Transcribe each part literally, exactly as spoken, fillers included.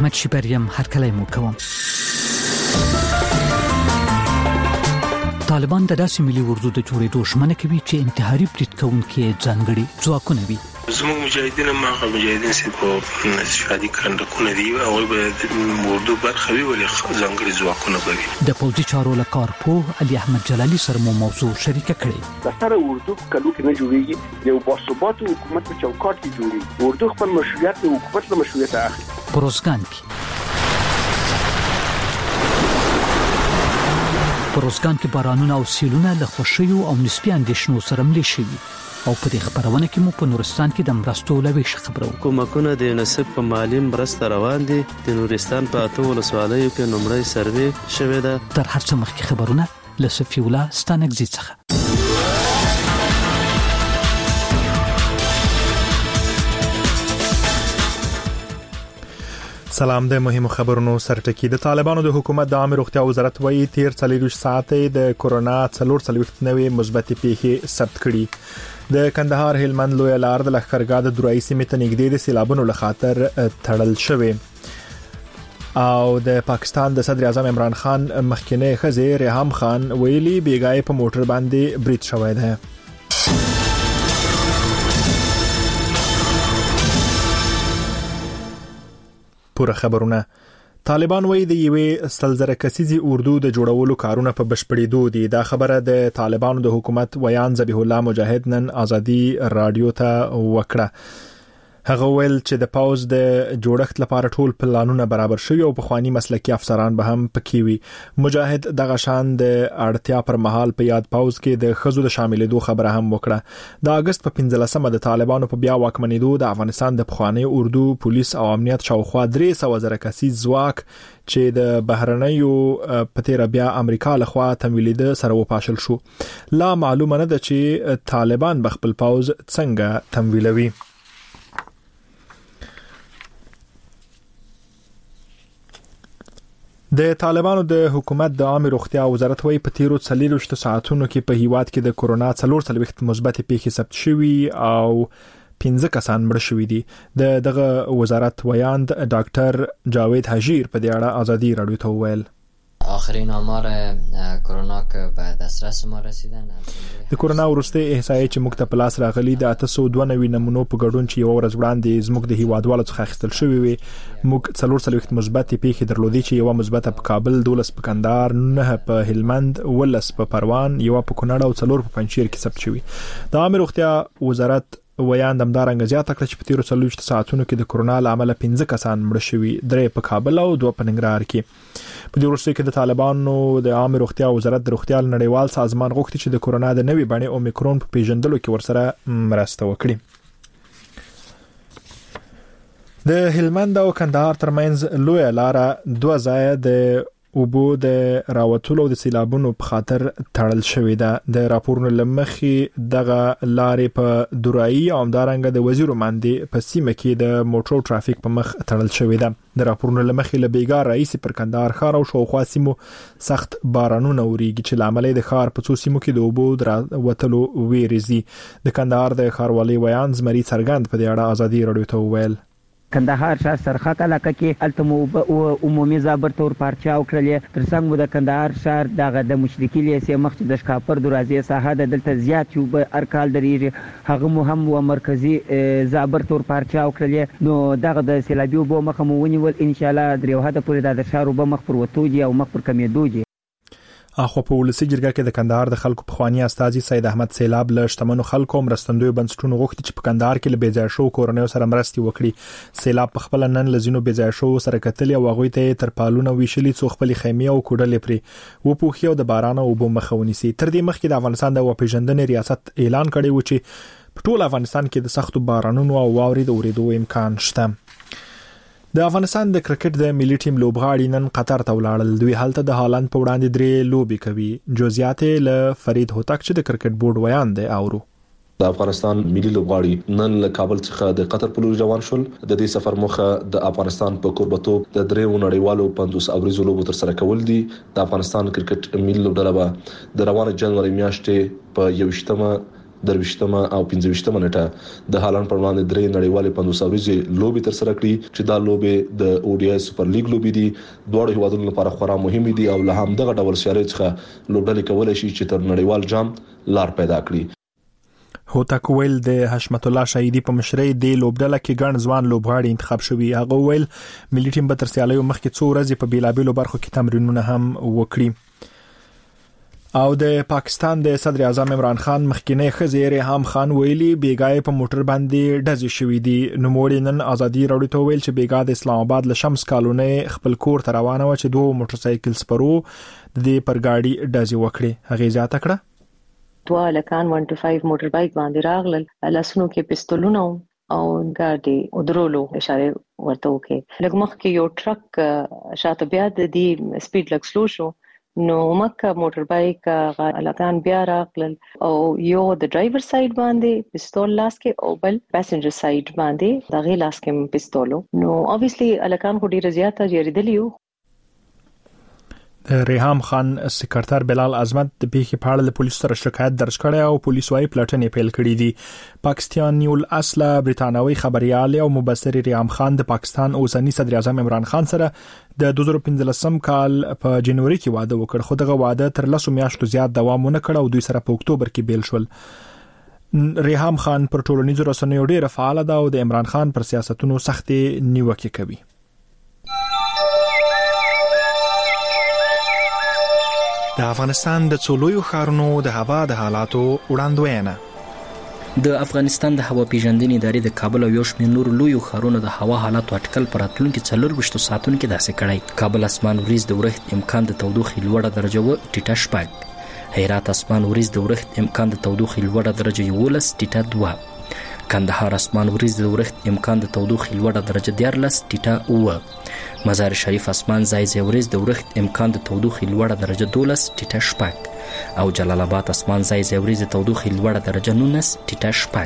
احمد شیبریم هرکلی مو کوم. طالبان د داسې ملي اردو د جوړېدو ژمنه کوي چې انتحاري برید کوونکي ځانګړي ځواکونه وي. زموږ مجاهدین ماغه مجاهدین چې په شادي کندکونه دی او به اردو برخه وی ولې ځانګړي ځواکونه وي. د پوځي چارو له کارپوه علي احمد جلالي سره مو موضوع شریکه کړې. د سره اردو کلو کې نه جوړیږي، یو باثبات حکومت په چوکاټ کې جوړیږي. اردو خپل مشروعیت د حکومت له مشروعیت اخلي. پروزګان کې پروزګان کې بارانونه او سیلونه له خوشیو او نسبي اندېښنو سره ملي شوي او په دې خبرونه کې مو په نورستان کې د مرستو لويش خبرو. کومکونه د نسب په مالی مرسته روان دي. د نورستان په اته ولسوالیو کې نمړی سروې شوې ده. تر هر څه مخکې خبرونه له صفي الله ستانګزي څخه. سلام. د مهمو خبرونو سرټکی. د طالبانو د حکومت د عامه روغتیا وزارت وایي تیر څلور ساعتې د کورونا څلور څلوېښت نوې مثبت پیښې ثبت کړي. د کندهار هلمند لوی لار د لښکرګاه د درایي سیمې ته نږدې د سیلابونو له خاطر تړل شوی او د پاکستان د صدر اعظم عمران خان مخکنی ښځې ریحام خان ویلي بیګای په موټر باندې برید شوی دی. پوره خبرونه. طالبان وایي د یوې سلزره کسیزي اردو د جوړولو کارونه په بشپړېدو دي. دا خبره د طالبانو د حکومت ویان ذبیح الله مجاهد نن ازادي رادیو ته وکړه. هغه ویل چې د پاوز د جوړښت لپاره ټول پلانونه برابر شوي او په خواني مسلکي افسران به هم پکې وي. مجاهد دغه شان د اړتیا پر مهال په یاد پاوز کې د خزو د شاملېدو خبره هم وکړه. د اگست په پنځلسمه د طالبانو په بیا واکمنېدو د افغانستان د پخوانی اردو پولیس او امنیت شاوخوا درې سوه زره کسیز ځواک چې د بهرنیو په تیر بیا امریکا لخوا تمویلېده سره وپاشل شو. لا معلومه نه ده چې طالبان بخپل پاوز څنګه تمویلوي. د طالبانو د حکومت د عامه روغتیا وزارت وایي په تیرو څلوېښتو ساعتونو کې په هیواد کې د کورونا څلور څلوېښت مثبت پیښې ثبت شوي او پنځه کسان مړ شوي دي. د دغه وزارت ویاند ډاکټر جاوید حجیر په دې اړه ازادي رادیو ته وویل آخرین آمار کرونا که به دسترس ما رسیدن د کورونا وروستي احصایې چې موږ ته په لاس راغلي د اته سوه دوه نوي نمونو په ګډون چې یو ورځ وړاندې زموږ د هیوادوالو څخه اخیستل شوي وي. موږ څلور څلوېښت مثبت پیښې درلودې چې یو مثبت په کابل، دولس په کندهار، نه په هلمند، ولس په پروان، یو په کونړ او څلور په پنجشیر کې ثبت شوي. د عامه روغتیا وزارت ویان دمدارنګ زیاته کړه چې په تیرو څلوېښتو ساعتونو کې د کورونا له امله پنځه کسان مړه شوي، درې په کابل او دوه په ننګرهار کې. په دې وروستیو کې د طالبانو د عامه روغتیا وزارت د روغتیا نړیوال سازمان غوښتي چې د کورونا د نوې بڼې اومیکرون په پیژندلو کې ورسره مرسته وکړي. د هلمند او کندهار ترمنځ لوی لار دوه ځای د اوبو د راوتلو د سیلابونو په خاطر تړل شوې ده. د راپورونو لمخې دغه لارې په درایي او همدارنګه د وزیر ماندې په سیمه کې د موټرو ټرافیک په مخ تړل شوې ده. د راپورونو لمخې له بیګار رئیس پر کندهار ښار او شاوخوا سیمو سخت بارانونه وریږي چې لامل د ښار په څو سیمو کې د اوبو راوتلو ویریږي. د کندهار د ښاروالۍ ویان زمري څرګند په دې اړه ازادي رادیو ته وویل کندهار ښار سرخط علاقه کې التمو عمومي زابر تور پارچاو کړل. ترڅنګ مو د کندهار ښار دغه د مشرقي لیسې مخ د شکاپر دروازې ساحه د دلته زیات یو به ارکال درېږي هغه مو هم و مرکزی زابر تور پارچاو کړل. نو دغه د سیلابي وبو مخ مو ونیول ان شاء الله درې وحده پورې د ښار وبو مخ پر وتوږي او مخ پر کمیدوږي. اخو په ولسی جرګه کې د کندهار د خلکو په خواني استاذي سید احمد سیلاب له شتمنو خلکو مرستندوی بنسټونو غوښتي چې په کندهار کې له بیځای شو کورونیو سره مرستي وکړي. سیلاب په خپل نن لزینو بیځای شو سره کتل او غوي ته ترپالونه ویشلي څو خپل خیمه او کوډلې پرې و پوخي او د باران او وبو مخاونيسي. تر دې مخکې د افغانستان د وپیژندنې ریاست اعلان کړی و چې په ټول افغانستان کې د سختو بارانونو او واورې د اوریدو امکان شته. د افغانستان د کرکټ د ملي ټیم لوبغاړي نن قطر ته ولاړل. دوی هلته د هالند په وړاندې درې لوبي کوي. جزئیات له فرید هوتک چې د کرکټ بورډ ویان دی اورو. د افغانستان ملي لوبغاړي نن له کابل څخه د قطر په لور روان شول. د دې سفر موخه د افغانستان په کوربتوب د درېو نړیوالو پنځوس اوریزو لوبو تر سره کول دي. د افغانستان کرکټ ملي لوبډله به د روانه جنوري میاشتې په یوشتمه درويشتمه او پنځه نیټه د هالند پر وړاندې درې نړیوالې پنځوس اوريزي لوبي تر سره کړې چې دا لوبي د او ډي آی سپر لیګ لوبي دي دوه هیوادونو لپاره خورا مهمه دي او له هم دغه ډول سیالي څخه لوبډلې کولای شي چې تر نړیوال جام لار پیدا کړي. هوتک ویل د حشمت الله شهیدی په مشرۍ د لوبډله کې ګڼ ځوان لوبغاړي انتخاب شوي. هغه ویل ملي ټیم به تر سیالیو مخکې څو ورځې په بیلابېلو برخو کې تمرینونه هم وکړي. او د پاکستان د صدر اعظم عمران خان مخکینی ښځې ریحام خان ویلي بیګای په موټر باندې ډزې شوې دي. نوموړي نن ازادي راډیو ته ویل چې بیګا د اسلام آباد له شمس کالونی خپل کور ته روانه و چې دوه موټر سایکل سپرو د دې پر گاډي ډزې وکړي. هغه زیاته کړه دوه لکان one to five موټر بایک باندې راغلل لاسونو کې پستولونه او ګاډي ودرولو اشاره ورته وکړي. لږ مخکې یو ټرک شاته بیا د دې سپیډ لږ سلو شو نو مکه موټر بایک لکان بیا راغلل او یو د ډرایور سایډ باندې پستول لاس کې او بل پاسنجر سایډ باندې د غي لاس کې پستولو نو obviously لکان خو ډیره زیاته جریدلیو. ریحام خان سکرټر بلال احمد د پیښې په اړه د پولیسو سره شکایت درج کړی او پولیسو وايي پلټنې پیل کړې دي. پاکستان نیول اصله برتانوي خبريال او مبصر ریحام خان د پاکستان اوسنی صدر اعظم عمران خان سره د دوه زره پنځلسم کال په جنوري کې واده وکړ خو دغه واده تر لسو میاشتو زیات دوام ونه کړ او دوی سره په اکتوبر کې بیل شول. ریحام خان پر ټولنیزو رسنیو ډیره فعال ده او د عمران خان پر سیاستونو سختې نیوکې کوي. د افغانستان د څولویو ښارونو د هوا د حالاتو وړاندوینه. د افغانستان د هوا پیژندنې ادارې د کابل او یو شمېر نورو لویو ښارونو د هوا حالاتو اټکل پر راتلونکي څلور ساعتونو کې داسې کړی. کابل اسمان وریځ د ورښت امکان د تودوخې لوړه درجه و ټیټه شپږ. هرات اسمان وریځ د ورښت امکان د تودوخې لوړه درجه یولس ټیټه دوه. کندهار اسمان وریځ د ورښت امکان د تودوخې لوړه درجه دیارلس ټیټه اوه. مزار شریف اسمان ځای ځای وریځ د ورښت امکان د تودوخې لوړه درجه دولس ټیټه شپږ او جلال آباد اسمان ځای ځای وریځ د تودوخې لوړه درجه نولس ټیټه شپږ.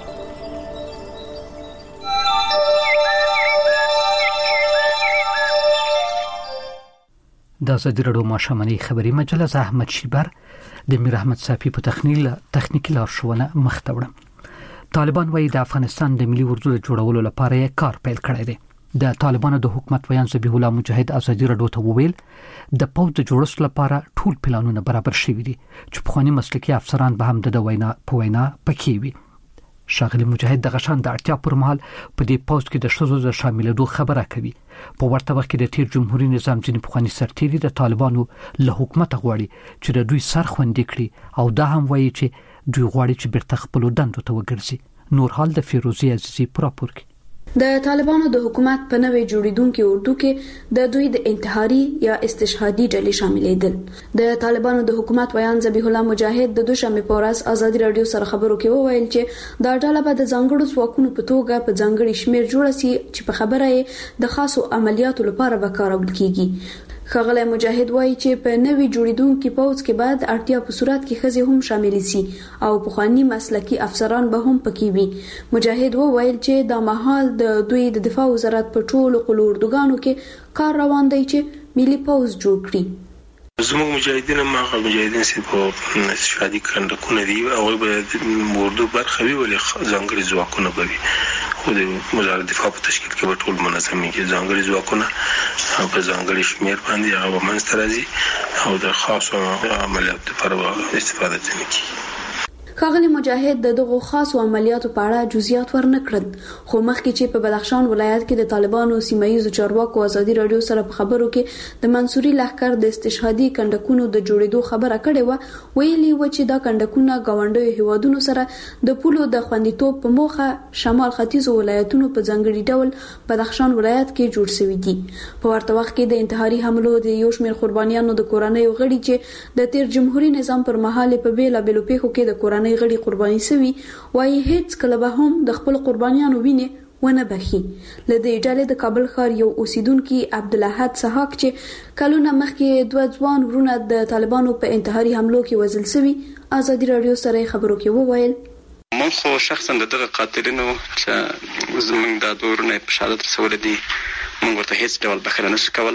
د ازادي راډیو ماښامنۍ خبري مجله زه احمد شیبر د میر احمد صافي په تخنیل تخنیکی لارښوونه مخته وړم. طالبان وايي د افغانستان د ملي اردو د جوړولو لپاره یې کار پیل کړی دی. د طالبانو د حکومت ویان ذبیح الله مجاهد ازادي راډیو ته وویل د پوز د جوړښت لپاره ټول پلانونه برابر شوي دي چې پخوانی مسلکي افسران به هم د وینا په وینا پکې وي. شاغلی مجاهد د غشان د اړتیا پر مهال په دې پوز کې د شذو د شاملېدو خبره کوي. په ورته وخت کې د تیر جمهوریت نظام ځینې پخوانی سرتیري د طالبانو له حکومت غواړي چې د دوی سر خوندې کړي او دا هم وایي چې دوی غواړي چې بیرته خپل دندو ته وګرځي. نور حال د فیروزی عزیزی پراپور کې. د طالبانو د حکومت په نوې جوړیدونکو اردو کې د دوی د انتحاري یا استشهادي ډلې شاملېدل. د طالبانو د حکومت ویان ذبیح الله مجاهد د دوشنبه په ورځ ازادي راډیو سره خبرو کې وویل چې دا ډله به د ځانګړو ځواکونو په توګه په ځانګړي شمېر جوړه شي چې په خبره یې د خاصو عملیاتو لپاره به کارول کیږي. ښاغلی مجاهد وایي چې په نوې جوړیدونکو پوځ کې بعد اړتیا په صورت کې ښځې هم شامل شي او پخوانی مسلکي افسران به هم پکې وي. مجاهد وویل چې دا مهال د دوی د دفاع وزارت په ټولو قلو اردوګانو کې کار روان دی چې ملي پوځ جوړ کړي. زموږ مجاهدین ما مجاهدین چې په استشهادي کندکونه دي او به اردو برخه وي ولې ځانګړي ځواکونه به وي خو د وزارت دفاع په تشکیل کې به ټول منظمي کې ځانګړي ځواکونه په ځانګړي شمېر باندې هغه منځته راځي او د خاصو عملیاتو لپاره استفاده ځنې کیږي. ښاغلی مجاهد د دغو خاصو عملیاتو په اړه جزئیات ورنه کړل خو مخکې چې په بدخشان ولایت کې د طالبانو سیمایي چارواکو ازادي راډیو سره په خبرو کې د منصوري لښکر د استشهادي کندکونو د جوړېدو خبره کړې و ویلي و چې دا کندکونه ګاونډیو هیوادونو سره د پولو د خوندیتوب په موخه شمال ختیځو ولایتونو په ځانګړي ډول بدخشان ولایت کې جوړ شوي دي. په ورته وخت کې د انتحاري حملو د یو شمېر قربانیانو د کورنیو غړي چې د تیر جمهوریت نظام پر مهال په بیلابېلو پیښو کې د کورنۍ غړي قرباني شوي وایي هیڅ کله به هم د خپل قربانیانو وینې ونه بخي. له دې ډلې د کابل ښار یو اوسیدونکي عبدالاحد سحاق چې کلونه مخکې دوه ځوان ورونه د طالبانو په انتحاري حملو کې وژل شوي ازادي راډیو سره خبرو کې وویل مونږ خو شخصا دغه قاتلینو چې زمونږ د دورونه په شهادت رسول دي مونږ ورته هیڅ ډول بخښنه نشو کولای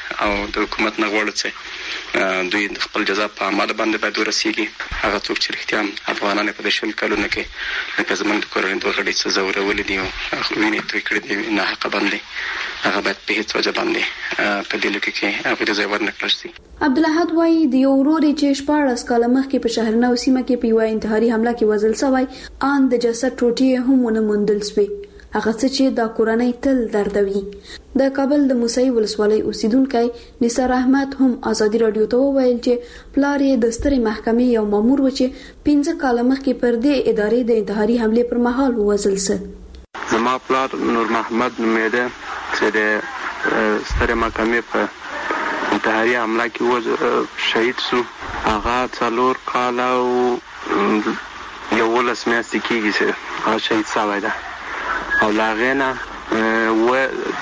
او د حکومت نه غواړي چې دوی خپل جزا په عمل باندې باید ورسیږي. هغه څوک چې رښتیا افغانان په دې شل کلونو کې لکه زمونږ د کورنۍ دوه غړي چې زورولې دي او وینې توی کړې دي نه حق باندې هغه باید په هیڅ وجه باندې په دې لکه کې هغه د ځای ورنکړل شي. عبدالاحد وایي د یو ورور چې شپاړس کاله مخکې په شهرنو سیمه کې په یوه انتحاري حمله کې وژل شوی ان د جسد ټوټې هم ونه موندل شوې. هغه څه چې د کورنۍ تل دردوي. د کابل د موسی ولسوالۍ اوسیدونکو نثار احمد هم ازادي رادیو ته وویل چې پلار یې د سترې محکمې یو مامور و چې پنځه کاله مخکې پر دې ادارې د انتحاري حمله پر مهال وژل شو. زما پلار نور محمد نومېده چې د سترې محکمې په انتحاري حمله کې و شهید شو. هغه څلور کاله او یولس میاشتې کېږي چې هغه شهید شوی ده او له هغې نه و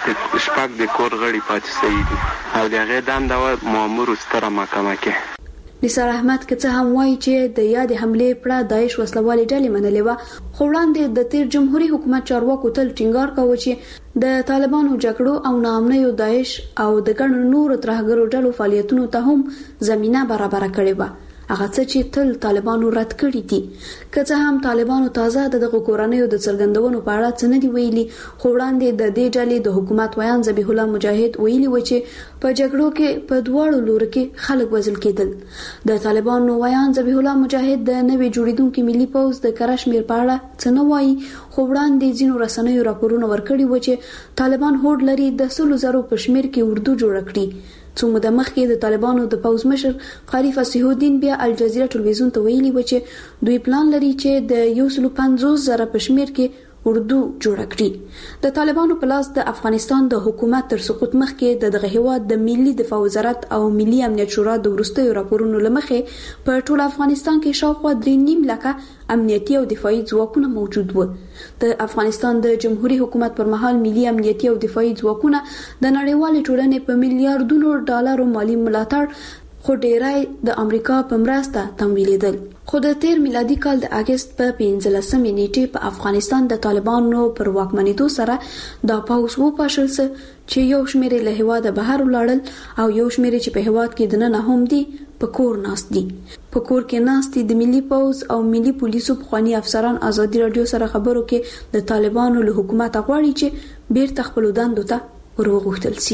شپږ د کور غړي پاتې شوي دي او د هغې دنده وه مامور ستره محکمه کې. نثار احمد که څه هم وایي چې د یادې حملې پړه داعش وسلوالې ډلې منلې وه، خو وړاندې د تیر جمهوریت حکومت چارواکو تل ټینګار کاوه چې د طالبانو جګړو او ناامنیو داعش او د ګڼو نورو ترهګرو ډلو فعالیتونو ته هم زمينه برابر کړې وه، هغه څه چې تل طالبانو رد کړی دي. که څه هم طالبانو تازه دغه کورنیو د څرګندونو په اړه څه نه دی ویلي، خو وړاندې د دې ډلې د حکومت ویان ذبیح الله مجاهد ویلي و چې په جګړو کې په دواړو لورو کې خلک وژل کېدل. د طالبانو ویان ذبیح الله مجاهد د نوې جوړیدونکو ملي پوز د کشمیر په اړه څه نه وایي، خو وړاندې ځینو رسنیو راپورونه ورکړي و چې طالبان هوډ لري د سلو زرو په شمیر کې اردو جوړ کړي. څو موده مخکې د طالبانو د پوز مشر قاری فصیح الدین بیا الجزیره ټلویزیون ته ویلي و چې دوی پلان لري چې د یو سل پنځوس زره په شمیر کې اردو جوړ کړي. د طالبانو په لاس د افغانستان د حکومت تر سقوط مخکې د دغه هیواد د ملي دفاع وزارت او ملي امنیت شورا د وروستیو راپورونو لمخې په ټول افغانستان کې شاوخوا درې نیم لکه امنیتي او دفاعي ځواکونه موجود وو. د افغانستان د جمهوریت حکومت پر مهال ملي امنیتي او دفاعي ځواکونه د نړیوالې ټولنې په میلیارډونو ډالرو مالی ملاتړ خو ډیرای د امریکا په مرسته تمویلېدل. خو د تیر میلادي کال د اگست په پنځلسمې نیټې په افغانستان د طالبانو پر واکمنېدو سره دا پاوس وو پاشل سه چې یو شمېر له هواده بهر ولاړل او یو شمېر چې په هواد کې دننه هم دي په کور ناست دي. په کور کې ناست دي د ملي پوز او ملي پولیسو پخوانی افسران ازادي رادیو سره خبرو کې د طالبانو له حکومت غواړي چې بیرته خپل دندو ته ورغوښتل شي.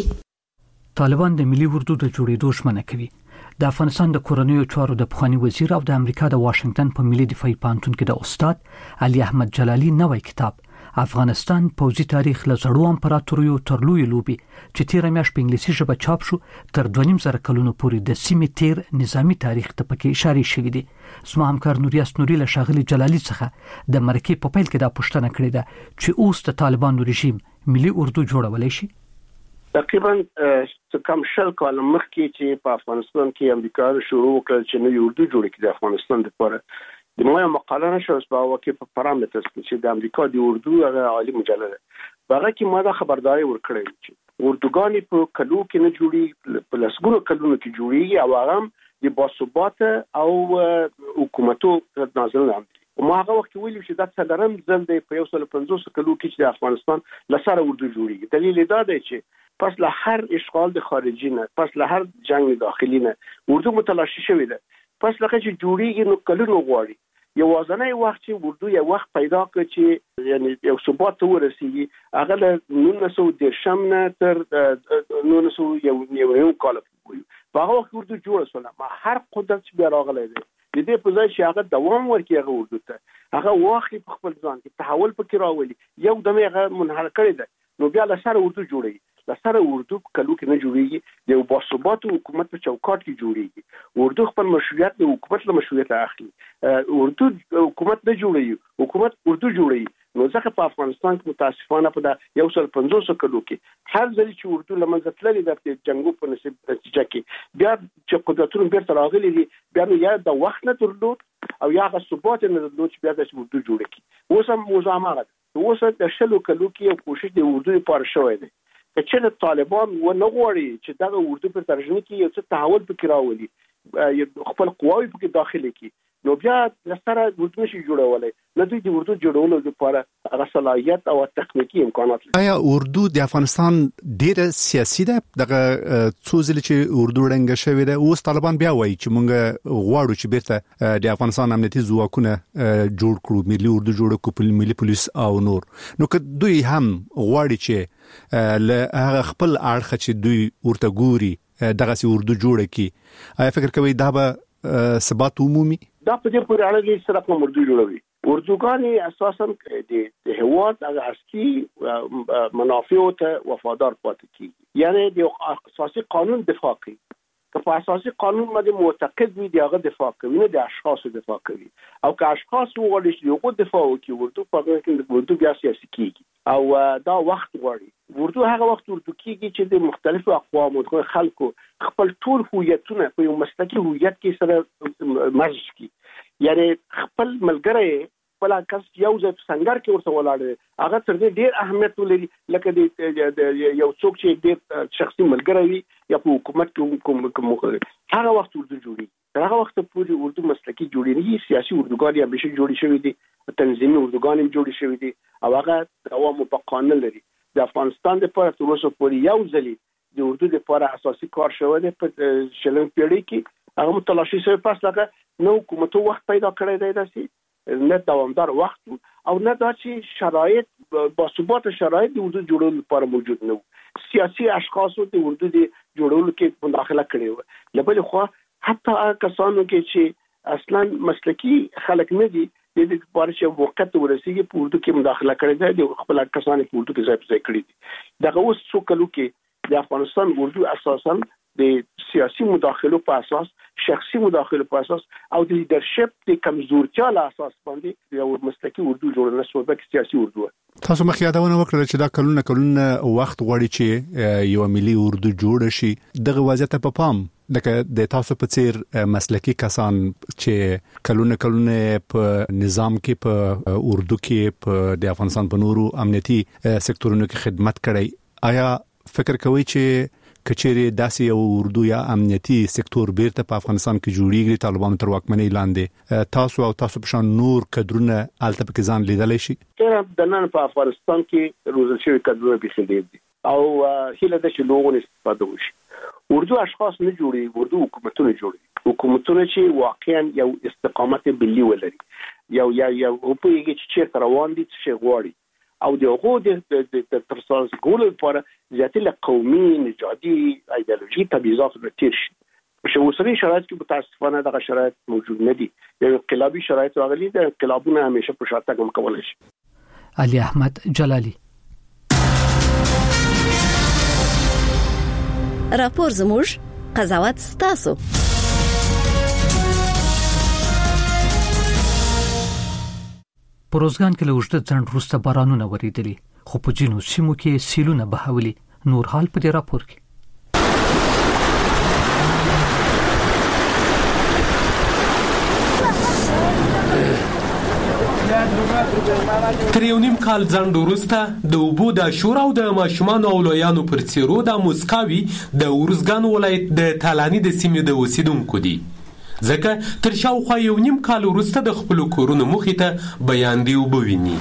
طالبان د ملي اردو د جوړېدو ژمنه کوي. د افغانستان د کورنیو چارو د پخوانی وزیر او د امریکا د واشنگټن په ملي دفاعي پانتون کې د استاد علي احمد جلالي نوې کتاب افغانستان پوځي تاریخ له زړو امپراتوریو تر لوی لوبي چې تیر میاشت په انګلیسي ژبه چاپ شو تر دوه نیم زره کلونو پورې د سیمې تیر نظامی تاریخ ته پکې اشاره شوې دي. زما همکار نوریاس نوري له شاغلي جلالي څخه د مرکې په پیل کې دا پوښتنه کړې ده چې اوس د طالبانو رژیم ملي اردو جوړولای شي. تقریبا څه کم شل کال مخکې چې په افغانستان کې امریکا شروع وکړل چې نوې اردو جوړ کړي د افغانستان لپاره د مویا مقاله نشو په واقع په پارامترز کې چې د امریکا د اردو هغه عالی مجله ده. هغه کې ما دا خبرداري ورکړې چې اردوګانی په کلو کې نه جوړي په لسګونو کلونو کې جوړي او هغه د باثبات او حکومتو نازل نه ما هغه وخت ویل چې دا څلورم ځل دی په یو سل پنځوس کلو کې چې د افغانستان لسره اردو جوړیږي. دلیل دا دی چې پس له هر اشغال د خارجي نه پس له هر جنگ داخلي نه اردو متلاشي شوې ده. پس لکه چې جوړیږي نو کلونو غواړي. یو وازنه وخت چې اردو یو وخت پیدا کړ چې یعنی یو ثبات ورسیږي هغه له نولس سوه دېرشم نه تر نولس سوه یو یو کال پورې په هغه وخت اردو جوړ شول. ما هر قدرت چې بیا راغلی دی د دې په ځای چې هغه دوام ورکړي هغه اردو ته هغه واخلي په خپل ځان کې تحول پکې راولي یو دمه هغه منحل کړی دی نو بیا له سره اردو جوړي. له سره اردو کلو کې نه جوړيږي د باثبات حکومت په چوکاټ کې جوړيږي. اردو خپل مشروعیت د حکومت له مشروعیت اخلي. اردو حکومت نه جوړي حکومت اردو جوړي. نو ځکه په افغانستان کې متاسفانه په یو سل پنځوس کلو کې هر ځل چې اردو لمنځه تللې د جنگو په نتیجه کې بیا چې قدرتونو بیرته راغلي دي بیا نو یا د وخت نه درلود او یا غو ثبات نه درلود چې بیا د اردو جوړ کړي. اوس هم موضوع ده. اوس د شلو کلو کې یو کوشش د اردو لپاره شوی دی چې طالبان و نه غواړي چې دغه اردو په ترجمه کې یو څه تحول پکې راولي خپل قواوی پکې داخلي کړي. نو بیا لسره اردو شي جوړولای نه دوی د اردو جوړولو لپاره هغه صلاحیت او تخنیکی امکانات لري. آیا اردو د افغانستان ډیره سیاسي ده؟ دغه څو ځله چې اردو رنګ شوی ده اوس طالبان بیا وایي چې موږ غواړو چې بیرته د افغانستان امنیتي ځواکونه جوړ کړو، ملي اردو جوړ کړو، ملي پولیس او نور. نو که دوی هم غواړي چې له هغه خپل اړخ چې دوی ورته ګوري دغه سي اردو جوړ کړي، آیا فکر کوي دا به ثبات عمومي؟ دا په دې پورې اړه لري سره کوم اردو جوړوي. اردوګان اساسا د هواد هغه اصلي منافع ته وفادار پاتې کیږي، یعنی د اساسي قانون دفاع کوي. که په اساسي قانون باندې معتقد وي دغه دفاع کوي، نه د اشخاص دفاع کوي. او که اشخاص وغواړي چې یو دفاع وکړي اردو په هغه کې د اردو بیا سیاسي کیږي او دا وخت غواړي. اردو هغه وخت اردو کیږي چې د مختلفو اقوام او خلکو خپل ټول هویتونه په یو مسلکي هویت کې سره مرج کی، یعنی خپل ملګری خپل کس یو ځای څنګه کې ورته ولاړ هغه تر دې ډیر اهمیت ولري لکه د یو څوک چې ډیر شخصي ملګری وي یا په حکومت کې کوم کوم هغه وخت اردو جوړي. هغه وخت پورې اردو مسلکي جوړي نه، سیاسي اردوګان یا بشه جوړي شوی دي، تنظیمي اردوګان هم جوړي شوی دي او هغه دوام په قانون لري. د افغانستان لپاره تر اوسه پورې یو ځلی د اردو لپاره اساسي کار شوی دی په شلم پیړۍ کې، هغه متلاشي شوی پس لکه نو حکومت وخت پیدا کړی دی داسي نه دوامدار وخت او نه دا چې شرایط با ثبات شرایط د اردو جوړولو لپاره موجود نه وو. سیاسي اشخاص د اردو د جوړولو کې مداخله کړې و، لبل خو حتی کسانو کې چې اصلا مسلکی خلک نه دي د دې لپاره چې وخت ورسیږي په اردو کې مداخله کړې ده، د خپل کسانو په اردو کې ځای په ځای کړی دي. دغه اوس څو کلو کې د افغانستان اردو اساسا د سیاسي مداخلو په اساس، شخصي مداخلو په اساس او د لیدرشپ د کمزورتیا له اساس باندې یو مسلکي اردو جوړول شو به سیاسي اردو. تاسو مخ یادونه وکړه چې دا کلونه کلونه وخت غواړي چې یو ملي اردو جوړ شي. دغه وضعیت په پام لکه د تاسو په څیر مسلکي کسان چې کلونه کلونه په نظام کې په اردو کې په د افغانستان په نورو امنیتي سکتورونو کې خدمت کړی، آیا فکر کوي چې کچېری داسې یو اردو یا امنیتي سکتور بیرته په افغانستان کې جوړیږي طالبانو تر واکمنۍ لاندې، تاسو او تاسو په شان نور کډرونه الته په ځان لیدلای شي؟ د نن په افغانستان کې روزل شوی کډرونه به خېدي او هیله ده چې لوګون استفاده وشي. اردو اشخاص نه جوړي، اردو حکومتونه جوړي، حکومتونه چې واقعا یو استقامت ملي ولري، یو یا یو په یوه چې چیرته روان دي چې غواړي او د هغو د ترسانس ګولو لپاره زیاتې قومي نژادي ایدئولوژي تبعیضات رتیر شي. په اوسنۍ شرایط کې متاسفانه دغه شرایط موجود نه دي. یو انقلابي شرایط راغلي دي، انقلابونه همیشه په شاته کوم کولای شي. علي احمد جلالي. راپور زموږ قضاوت ستاسو. په روزګان کې له وجود ځند وروسته بارانونه وریدلي، خو په ځینو سیمو کې سیلونه بهولي. نور حال په دې راپور کې. تر یو نیم کال ځند وروسته د اوبو د شور او د ماشومان او لویانو پر څیرو د موسکاوي د ورزګان ولایت د تالانی د سیمې د اوسیدونکو دي، ځکه تر شاوخوا یو نیم کال وروسته د خپل کورونو مخې ته بیان دی وبویني.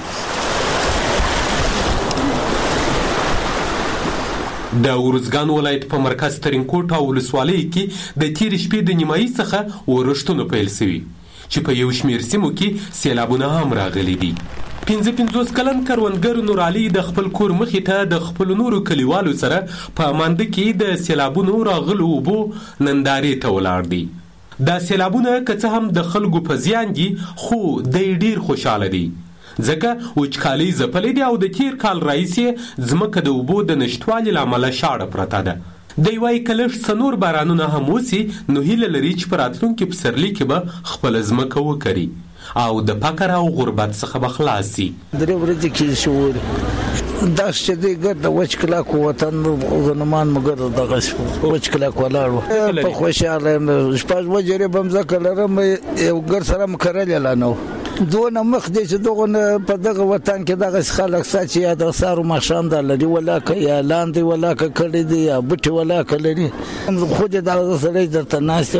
د ورزګان ولایت په مرکز ترینکوټ او ولسوالۍ کې د تیر شپې د نیمایي څخه ورښتونه پیل شوي چې په یو شمېر سیمو کې سیلابونه هم راغلي دي. پنځه پنځوس کلن کروندګر نور علي د خپل کور مخې ته د خپل نورو کلیوالو سره په مانده کې د سیلابونو راغلو اوبو نندارې ته ولاړ دي. دا سیلابونه که څه هم د خلکو په زیان دي، خو دی ډیر خوشاله دي ځکه وچکالي ځپلې دي او د تیر کال راهیسې ځمکه د اوبو د نشتوالي له امله شاړه پرته ده. دی وایي که لږ څه نور بارانونه هم وسي نو هیله لري چې په راتلونکي پسرلي کې به خپله ځمکه وکري او د فقر او غربت څخه به خلاص شي. درې ورځې کې شو دا چې دی ګرد وچ کلاک وطن غنمان مګر دغه وچ کلاک ولاړو په خوشاله شپږ وجري بمزه کلرم یو ګر سره مکرل لانو دونه مخ دې چې دغه په دغه وطن کې دغه خلک ساتي یا د سارو ماشام د لري ولاکه یا لاندې ولاکه کړی دی یا بوټي ولاکه لري. خو دې دغه سره درته ناسم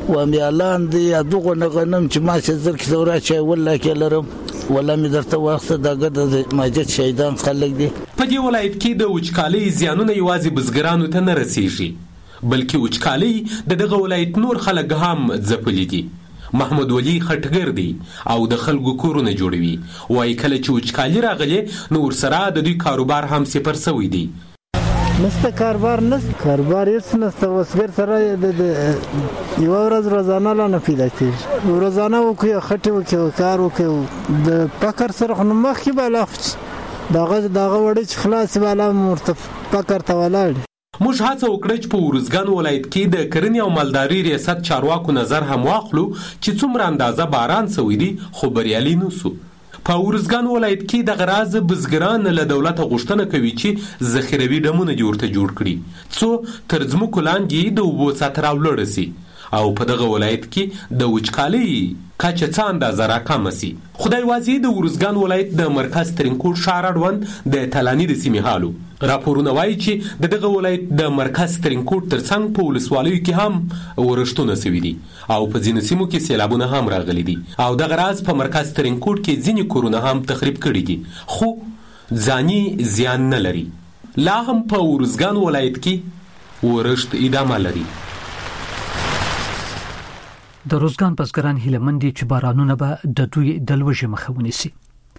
و بیا لاندې دغه نغنم چې ما چې زر کې دورا چې والله کې لرم ولا مې درته وخت دغه د ماجد شهیدان خلک دي. په دې ولایت کې د وچکالۍ زیانونه یوازې بزګرانو ته نه رسیږي بلکې وچکالۍ د دغه ولایت نور خلک هم ځپلي دي. محمد ولی خټګر دی او د خلکو کورونه جوړوي وایي کله چې وچکالي راغلي نو ورسره د دوی کاروبار هم صفر شوی دی. نسته کاروبار نسته کاروبار هیڅ نسته وسګر سره د یو ورځ روزانه لا نه پیدا کېږي روزانه وکړي خټې وکړي کار وکړي د فقر سره خو مخکې به لا دغه دغه وړي چې خلاص بالا مرتب فقر ته ولاړ. موږ هڅه وکړه چې په ورزګان ولایت کې د کرنې او مالدارۍ ریاست چارواکو نظر هم واخلو چې څومره اندازه باران شوی دی خو بریالي نه سو. په ورزګان ولایت کې د غراز بزګران له دولت غوښتنه کوي چې ذخیروي ډمونه دې ورته جوړ کړي څو تر ځمکو لاندې د اوبو سطح راولوړه سي او په دغه ولایت کې د وچکالۍ کچه څه اندازه راکمه سي. خدای واځي د ورزګان ولایت د مرکز ترینکوټ ښار اړوند د تلاني د سیمې حالو راپورونه وایي چې د دغه ولایت د مرکز ترینکوټ ترڅنګ په ولسوالیو کې هم ورښتونه سوي دي او په ځینو سیمو کې سیلابونه هم راغلي دي او دغه راز په مرکز ترینکوټ کې ځینې کورونه هم تخریب کړي دي خو ځاني زیان نه لري. لا هم په ورزګان ولایت کې ورښت ادامه لري. د روزګان بزګران هیله دي چې بارانونه به د دوی د لوږې مخه ونیسي.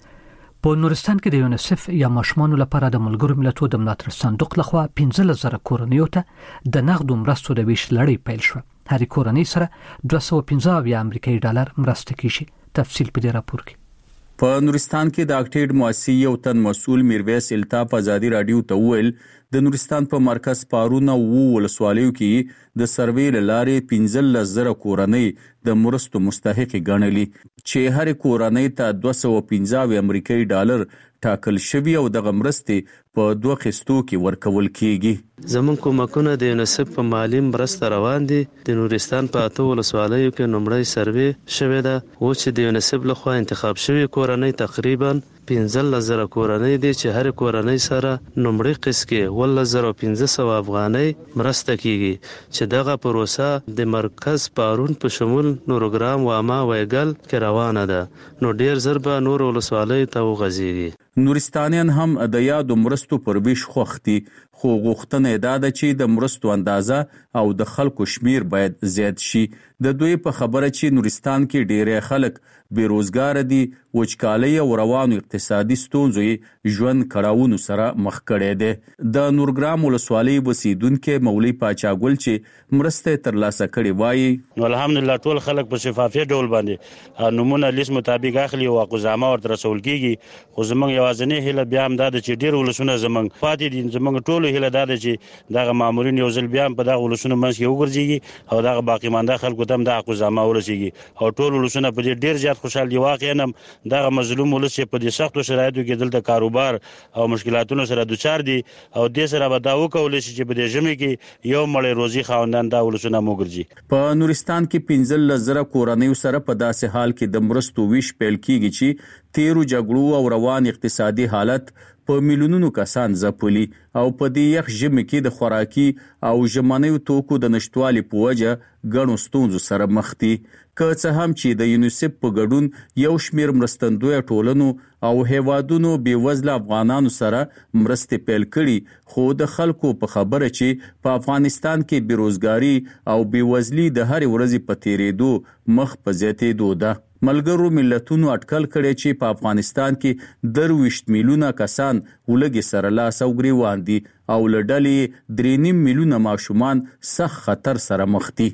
په نورستان کې د یونیسف یا ماشومانو لپاره د ملګرو ملتونو د ملاتړ صندوق لخوا پنځه زره کورنیو ته د نغدو مرستو د ویش لړۍ پیل شوه. هرې کورنۍ سره دوه سوه پنځه امریکایي ډالر مرسته کیږي. تفصیل په دې راپور کې. په نورستان کې د اکټیډ مؤسسې یو تن مسؤل میرویس الطاف ازادي رادیو ته وویل د نورستان په مرکز پارونه وو ولسوالیو کې د سروې لارې پنځه زره کورنۍ د مرستو مستحق ګڼلي چې هر کورنۍ ته دوه سوه پنځه امریکایي ډالر ټاکل شوی او دغه مرستې په دوه قسطو کې ورکول کیږي. زمون کومکونه د یونیسف په مالی مرسته روان دي. د نورستان په اته ولسوالیو کې نمړی سروې شوې ده او چې د یونیسف لخوا انتخاب شوی کورنۍ تقریبا پنځه زره کورنۍ دي چې هر کورنۍ سره نمړی قسط کې ول زره پنځه سوه افغانۍ مرسته کیږي چې دغه پروسه د مرکز پارون په شمول نورګرام واما وایګل کې روانه ده نو ډیر زر به نور ولسوالیو ته وغځيږي. نورستانیان هم د یادو مرستو پر ویش خوښ دي خو غوښتنه دا ده چې د مرستو اندازه او د خلکو شمیر باید زیات شي. د دوی په خبره چې نورستان کې ډیری خلک بیروزګار دي وچکالۍ او روانو اقتصادي ستونزو ژوند کړاوونو سره مخ کړي دي. د نورګرام ولسوالۍ اوسیدونکو مولوی پاچاګل چې مرسته ترلاسه کړي وایي نو الحمدلله ټول خلک په شفافیت ډول باندې نمونه لیست مطابق اخلي او قزامه ورته رسول کیږي خو زمونږ یوازینی هیله بیا هم دا ده چې ډیر ولسونه زمونږ پاتې دي زمونږ ټول هیله دا ده چې دغه مامورین یو ځل بیا په دغه ولسونو منځ کې وګرځي او دغه باقی مانده خلکو ته هم دغه قزامه ورسیږي او ټول ولسونه په دې ډیر زیات خوشحال دي. واقعا دغه مظلوم ولس په دې سختو شرایطو کې دلته کاروبار او مشکلاتونو سره دوچار دي او دې سره به دا وکولای شي چې په دې ژمي کې یو مړی روزي خاوندان دا ولسونه موګرځي. په نورستان کې پنځه زره کورنۍ سره په داسې حال کې د مرستو ویش پیل کیږي چې تیرو جګړو او روان اقتصادي حالت په میلیونونو کسان ځپلي او په دې یخ ژمي کې د خوراکي او ژمنیو توکو د نشټوالي په وجه ګڼو ستونزو سره مخ دي. که څه هم چې د یونیسف په ګډون یو شمیر مرستندوی ټولنو او هیوادونو بیوزله افغانانو سره مرستې پیل کړي خو د خلکو په خبره چې په افغانستان کې بیروزګاری او بیوزلي د هر ورځې په تیریدو مخ په زیاتېدو ده. ملګرو ملتونو اټکل کړي چې په افغانستان کې درویشت میلیونه کسان ولګي سره لاس او ګریوان دي او لړلې درې نیم میلیونه ماشومان سخت خطر سره مخ دي.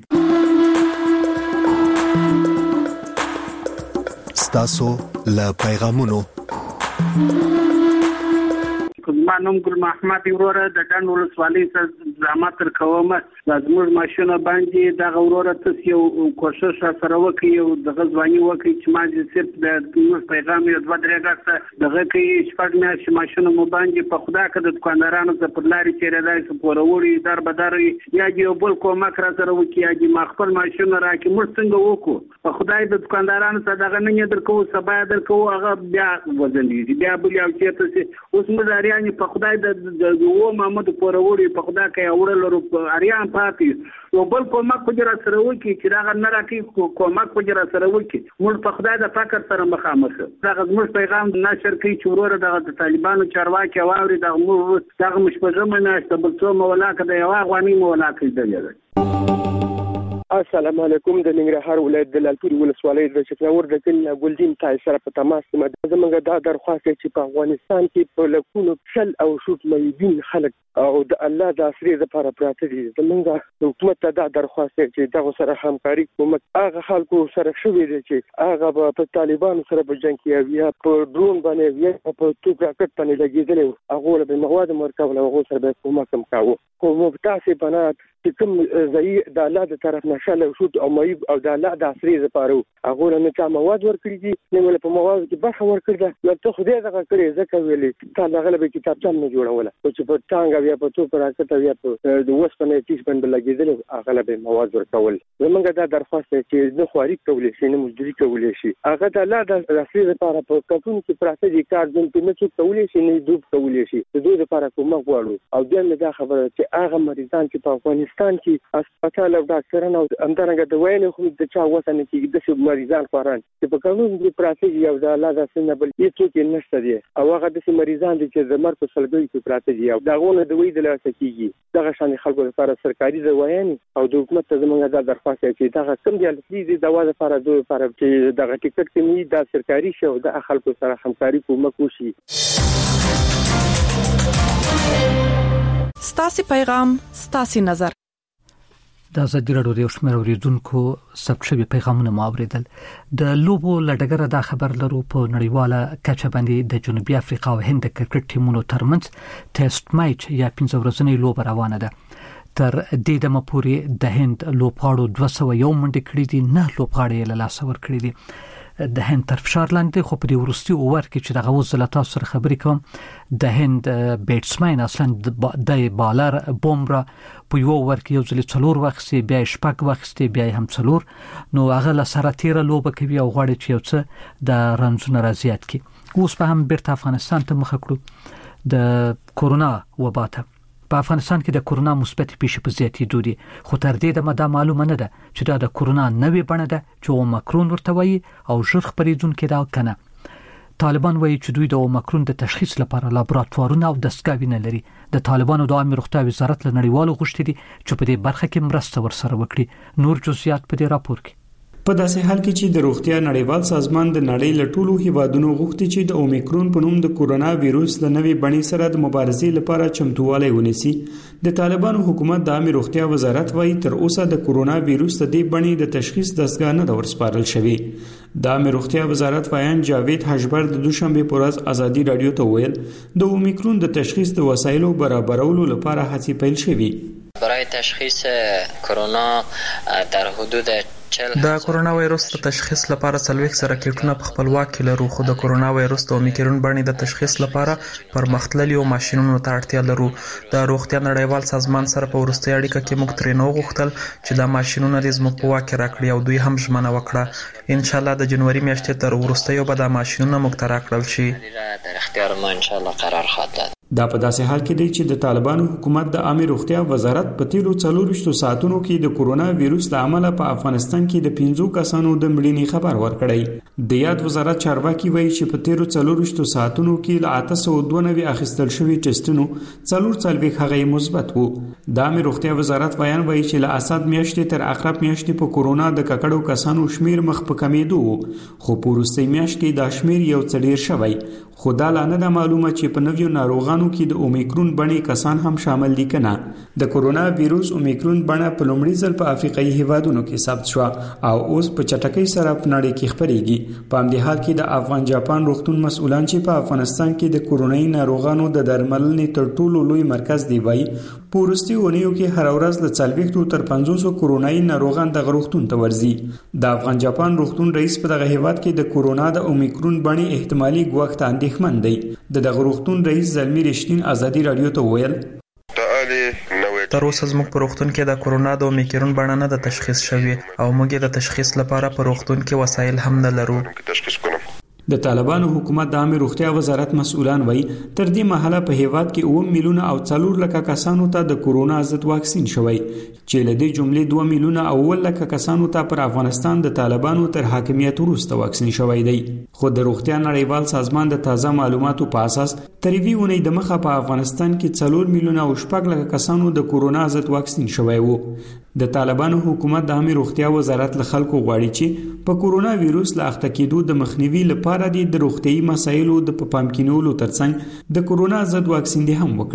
ستاسو له پیغامونو ما نوم ګل محمد وروره د ډنډ ولسوالۍ څخه زحمت تر کوم د زموږ ماشونه باندې د وروره تاسو یو کوشش سره وکړئ او د غزوانی وکړئ چې ما دې صرف د نور پیغام یو دوه درې غاښه دغه کې شپږ میاشتې ماشونه مو باندې په خدا کې د دکاندارانو څخه پر لارې چیرې دای په وروړي در بدر یا یو بل کومک را سره وکړي یا دې ما خپل ماشونه راکې موږ څنګه وکړو په خدای د دکاندارانو څخه دغه نه درکو سبا درکو هغه بیا وزن دي بیا بل یو چیرته اوس مزاریان په خدای د و محمد پوروري په خدای کې اورل ورو اریان پاتې یو بل کومک کوجرا سره وکی چې دا نه راکې کومک کوجرا سره وکی موږ په خدای د فقر سره مخامخ دا زموږ پیغام نشر کوي چې ورور د طالبانو چارواکي واوري د موږ دغه مشپږه مناسته بل څو مولا کده یو غوانی مولا کېدل. السلام علیکم. د ننګرهار ولایت د لالپورې ولسوالۍ د چکناور د کلي ګلدین تای سره په تماس کې زموږ دا درخواست چې په افغانستان کې په لکونو شل او شوت میدین خلک او د الله د اسرې لپاره پراته دي. زموږ حکومت ته دا درخواست چې دغه سره همکاري کوي. هغه خلکو سره شوې دي چې هغه په طالبانو سره په جنگ کې یا په ډرون باندې یا په توپ راکټ باندې لګېدل هغه له مواد مرکب له هغه سره به کومک هم کاوه. خو مبتاسي بنات چې کوم ځای د الله د طرف نشل او شوت او مېب او د الله د اسرې لپاره هغه نه چا مواد ورکړي دي نه ول په مواد کې برخه ورکړه نو ته خدای دغه کړی ځکه ویلې تا لغله به کتاب څم نه جوړوله چې په ټانګ بیا په تو پر راکټ بیا په د وسپنې تیس باندې لګیدل هغه به مواد ورکول. زمونږ دا درخواست چې د خواري کولې شي نه مزدوري کولې شي هغه د الله د اسرې لپاره په کتون کې پراته دي کار دن په نه څه کولې شي نه دوب کولې شي د دوی لپاره کومه غواړو. او بیا دا خبره چې هغه مریضان چې په افغانستان کې هسپتال او ډاکټرانو او همدارنګه د وینې خو د چا وسه نه کېږي د مریضان خوران چې په قانون کې پراته دي او د الله د سنه بل هیڅوک نشته دي او هغه د مریضان دي چې زمر په سلګي کې پراته دي او داغونه د وې د لاسه کېږي دغه شان خلکو لپاره سرکاري ځوایان او د حکومت ته زموږ د درخواست چې دغه کم دي د دوا لپاره د لپاره چې دغه ټیکټ کې د سرکاري شو د خلکو سره همکاري کومک وشي. ستاسي پیغام ستاسي نظر. د ازادي راډیو د شمیر اوریدونکو ثبت شوی پیغامونه مو اوریدل. د لوبو لډګره دا خبر لرو په نړیواله کچه باندې د جنوبي افریقا او هند کرکټ ټیمونو ترمنځ ټیسټ میچ یا پنځه ورځنی لوب روانه ده. تر دې دمه پورې د هند لوبغاړو دوه سوه یو منډې کړې دي، نه لوبغاړي له لاسه ورکړي دي. د هند تر فشار لاندې خو په دې ورستي اوور کې چې دغه اوس زه له تاسو سره خبرې کوم د هند بیټسمین اصلا د بالر بومرا په یو اوور کې یو ځل څلور واخیستې بیا شپږ واخیستې بیا هم څلور نو هغه له سره تیره لوبه کوي او غواړي چې یو څه د رنزونه رازیات کړي. اوس به هم بیرته افغانستان ته مخه کړو. د کورونا وبا ته په افغانستان کې د کورونا مثبت پیښې په زیاتېدو دي، خو تر دې دمه دا معلومه نه ده چې دا د کورونا نوې بڼه ده چې اومیکرون ورته وایي او ژر خپرېدونکې ده کنه. طالبان وایي چې دوی د اومیکرون د تشخیص لپاره لابراتوارونه او دستګاوې نه لري. د طالبانو د عامه روغتیا وزارت له نړیوالو غوښتي دي چې په دې برخه کې مرسته ورسره وکړي. نور جزئیات په دې راپور کې. په داسې حال کې چې د روغتیا نړیوال سازمان د نړۍ له ټولو هیوادونو غوښتي چې د اومیکرون په نوم د کورونا وایروس د نوې بڼې سره د مبارزې لپاره چمتووالی ونیسي، د طالبانو حکومت د عامه روغتیا وزارت وايي تر اوسه د کورونا وایروس د دې بڼې د تشخیص دستګاه نه ورسپارل شوی. د عامه روغتیا وزارت وایان جاوید حجبر د دوشنبه پر ورځ ازادي رادیو ته ویل د اومیکرون د تشخیص د وسایلو برابرولو لپاره هڅې پیل شوې. برای تشخیص کرونا در حدود د کورونا وایروس د تشخیص لپاره څلوېښت زره کیټونه په خپلواک کې لرو، خو د کورونا وایروس د اومیکرون بڼې د تشخیص لپاره پرمختللي ماشینونو ته اړتیا لرو. د روغتیا نړیوال سازمان سره په وروستۍ اړیکه کې موږ ترې نو غوښتل چې دا ماشینونه دې زموږ په واک کې راکړي او دوی هم ژمنه وکړه. ان شاء الله د جنوري میاشتې تر وروستیو به دا ماشینونه موږ ته راکړل شي. در اختیار ما ان شاء الله قرار خواهد داد. دا په داسې حال کې دی چې د طالبانو حکومت د عامه روغتیا وزارت په تیرو څلورویشتو ساعتونو کې د کورونا وایروس له امله په افغانستان کې د پنځو کسانو د مړینې خبر ورکړی. د یاد وزارت چارواکي وایي چې په تیرو څلورویشتو ساعتونو کې له اته سوه دوه نوي اخیستل شوي ټیسټونو څلور څلوېښت هغه مثبت وو. د عامه روغتیا وزارت بیان وایي چې له اسد میاشتې تر اقرب میاشتې په کورونا د ککړو کسانو شمیر مخ په کمیدو، خو په وروستۍ میاشت کې دا شمیر یو څه ډیر شوی. خو دا لا نه ده معلومه چې په نویو ناروغانو کې د اومیکرون بڼې کسان هم شامل دي که نه. د کورونا وایروس اومیکرون بڼه په لومړي ځل په افریقایي هیوادونو کې ثبت شوه او اوس په چټکۍ سره په نړۍ کې خپرېږي. په همدې حال کې د افغان جاپان روغتون مسؤلان چې په افغانستان کې د کورونایي ناروغانو د درملنې تر ټولو لوی مرکز دی وایي په وروستیو اونیو کې هره ورځ له څلوېښتو تر پنځوسو کورونایي ناروغان دغه روغتون ته ورځي. د افغان جاپان روغتون رئیس په دغه هیواد کې د کورونا د اومیکرون بڼې احتمالي ګواښ ته اندېښمن دی. د دغه روغتون رئیس زلمی رشتین ازادي رادیو ته ویل تر اوسه زموږ په روغتون کې د کورونا د اومیکرون بڼه نه ده تشخیص شوې او موږ د تشخیص لپاره په روغتون کې وسایل هم نه لرو. د طالبانو حکومت د عامه روغتیا وزارت مسؤلان وایي تر دې مهاله په هیواد کې اووه میلیونه او څلور لکه کسانو ته د کورونا ضد واکسین شوی چې له دې جملې دوه میلیونه او اووه لکه کسانو ته پر افغانستان د طالبانو تر حاکمیت وروسته واکسین شوی دی. خو د روغتیا نړیوال سازمان د تازه معلوماتو په اساس تر یوې اونۍ د مخه په افغانستان کې څلور میلیونه او شپږ لکه کسانو د کورونا ضد واکسین شوی وو. د طالبانو حکومت د عامه روغتیا وزارت له خلکو غواړي چې په کورونا وایروس له اخته کېدو د مخنیوي لپاره د روغتيایي مسایلو د پام کې نیولو ترڅنګ د کورونا ضد واکسین هم وکړي.